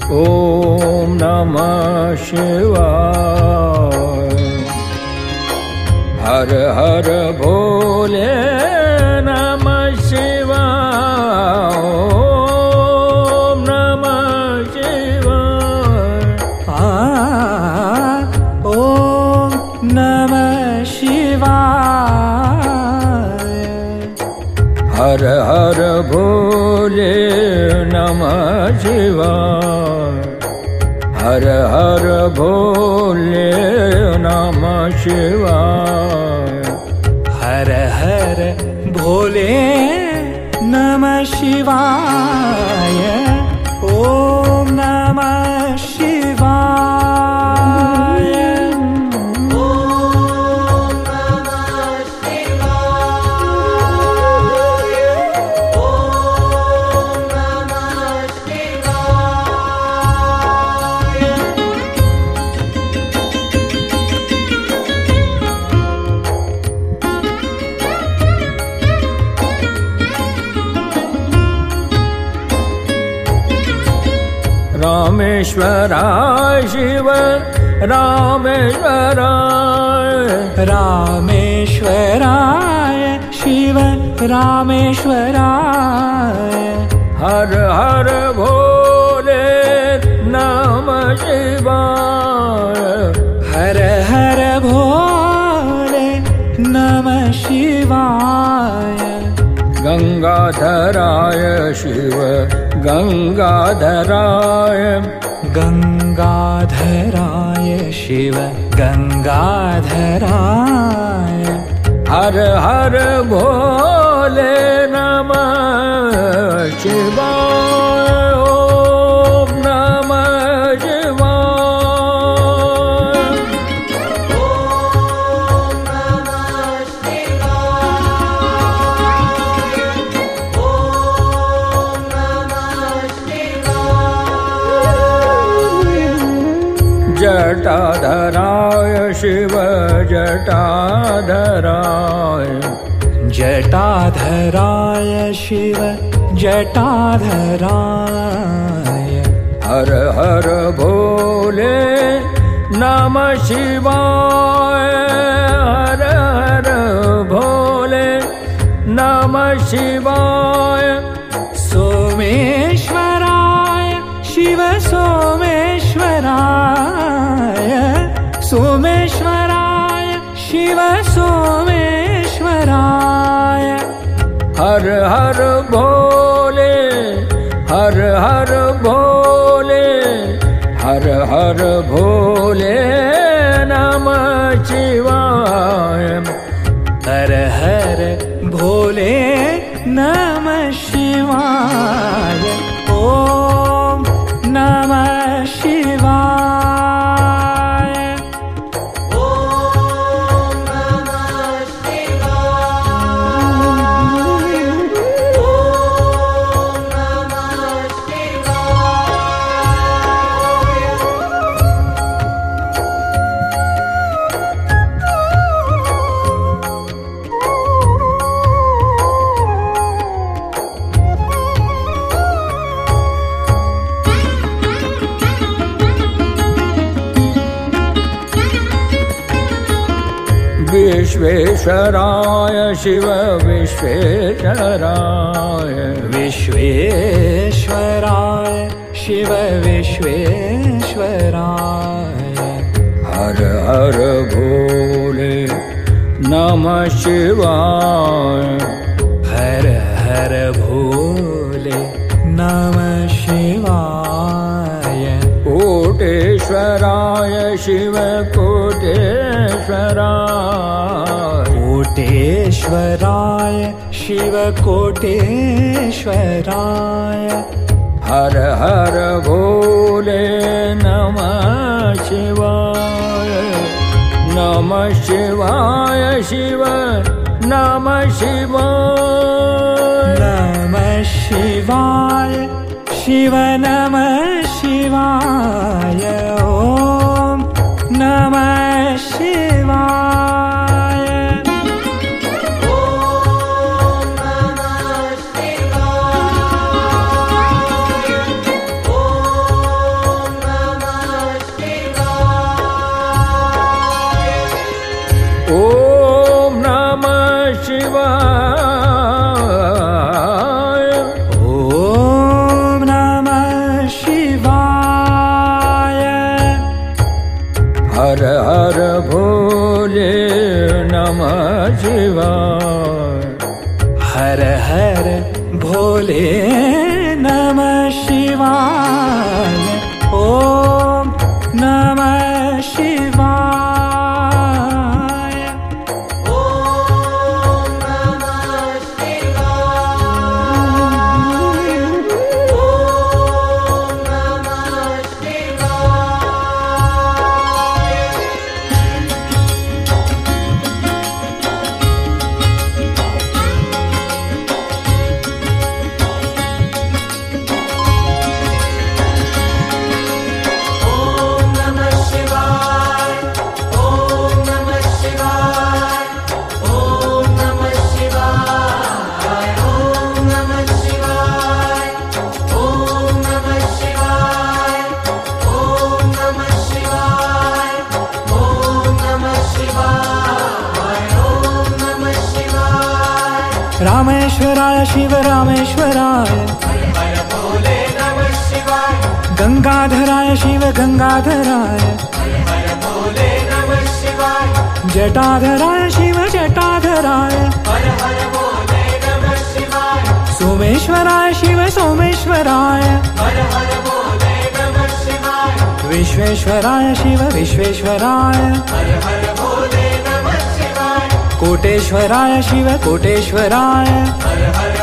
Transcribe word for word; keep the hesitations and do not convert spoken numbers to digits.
ॐ नमः शिवाय। हर हर भोले नमः शिवाय। ॐ नमः शिवाय। ॐ नमः शिवाय। हर हर भोले नमः शिवाय। हर हर भोले नमः शिवाय। हर हर भोले नमः शिवाय। ॐ नमः शिवाय। रामेश्वराय शिव रामेश्वराय। रामेश्वराय शिव रामेश्वराय। हर हर भोले नमः शिवाय। हर हर भोले नमः शिवाय। गंगाधराय शिव गंगाधराय। गंगाधराय शिव गंगाधराय। हर हर भोले नमः शिवाय। ॐ नमः शिवाय। जटाधराय शिव जटाधराय। जटाधराय शिव जटाधराय। हर हर भोले नमः शिवाय। हर हर भोले नमः शिवाय। सोमेश्वराय शिव सोमेश्वराय। सोमेश्वराय शिव सोमेश्वराय। हर हर भोले हर हर भोले हर हर भोले नमः शिवाय। हर हर भोले नमः शिवाय। ॐ नमः शिवाय। विश्वेश्वराय शिव विश्वेश्वराय। विश्वेश्वराय शिव विश्वेश्वराय। हर हर भोले नमः शिवाय। हर हर भोले नमः शिवाय। कोटेश्वराय शिव कोटेश्वराय। कोटेश्वराय शिव कोटेश्वराय। हर हर भोले नमः शिवाय। नमः शिवाय शिव नमः शिवाय। नमः शिवाय शिव नमः शिवाय। ॐ नमः शिवाय। ॐ नमः शिवाय। ॐ रामेश्वराय शिव रामेश्वराय, गंगाधराय शिव गंगाधराय, जटाधराय शिव जटाधराय, सोमेश्वराय शिव सोमेश्वराय, विश्वेश्वराय शिव विश्वेश्वराय, कोटेश्वराय शिव कोटेश्वराय,